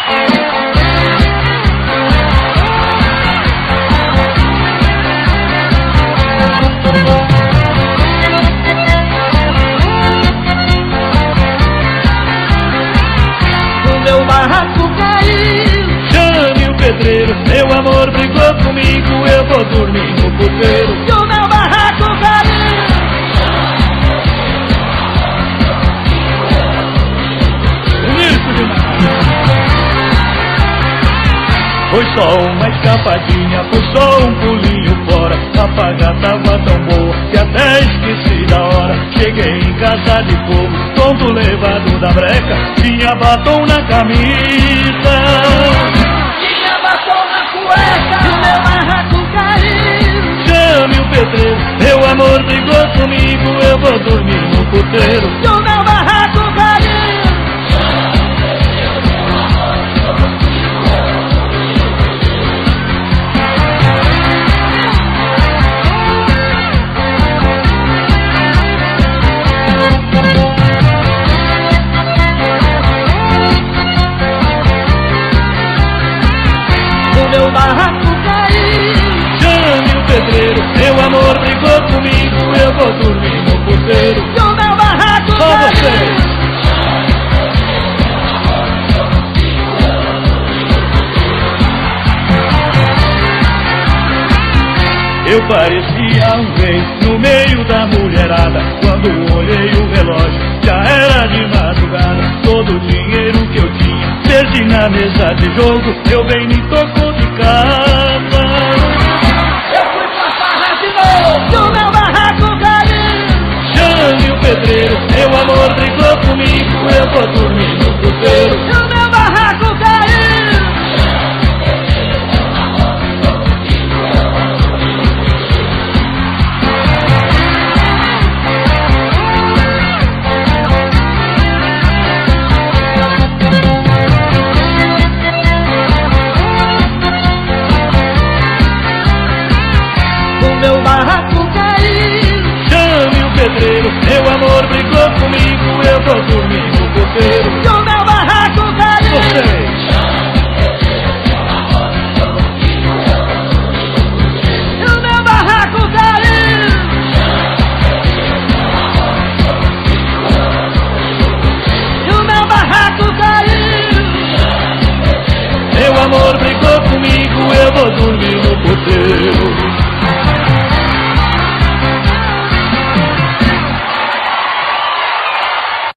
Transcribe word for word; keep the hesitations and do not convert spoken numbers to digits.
Meu barraco caiu, chame o pedreiro. Meu amor brigou comigo, eu vou dormir no puteiro. e o meu barraco caiu. Bonito demais. Foi só uma escapadinha, foi só um pulinho fora. A paga tava tão boa que até esqueci da hora. Cheguei em casa de fogo, tonto levado da breca. Tinha batom na camisa, Tinha batom na cueca, e o meu barraco caiu. chame o pedreiro. Meu amor brigou comigo, eu vou dormir no puteiro. E o meu barraco caiu. Meu barraco caiu, Chame o pedreiro. Meu amor brigou comigo, eu vou dormir no puteiro. e o meu barraco Só caiu. vocês. Eu parecia um rei no meio da mulherada. Quando olhei o relógio, já era de madrugada. Todo o dinheiro que eu tinha perdi na mesa de jogo. Meu bem me tocou de casa. Eu fui pra farra de novo, e o meu barraco caiu. Chame o pedreiro. Meu amor brigou comigo, eu vou dormir no puteiro.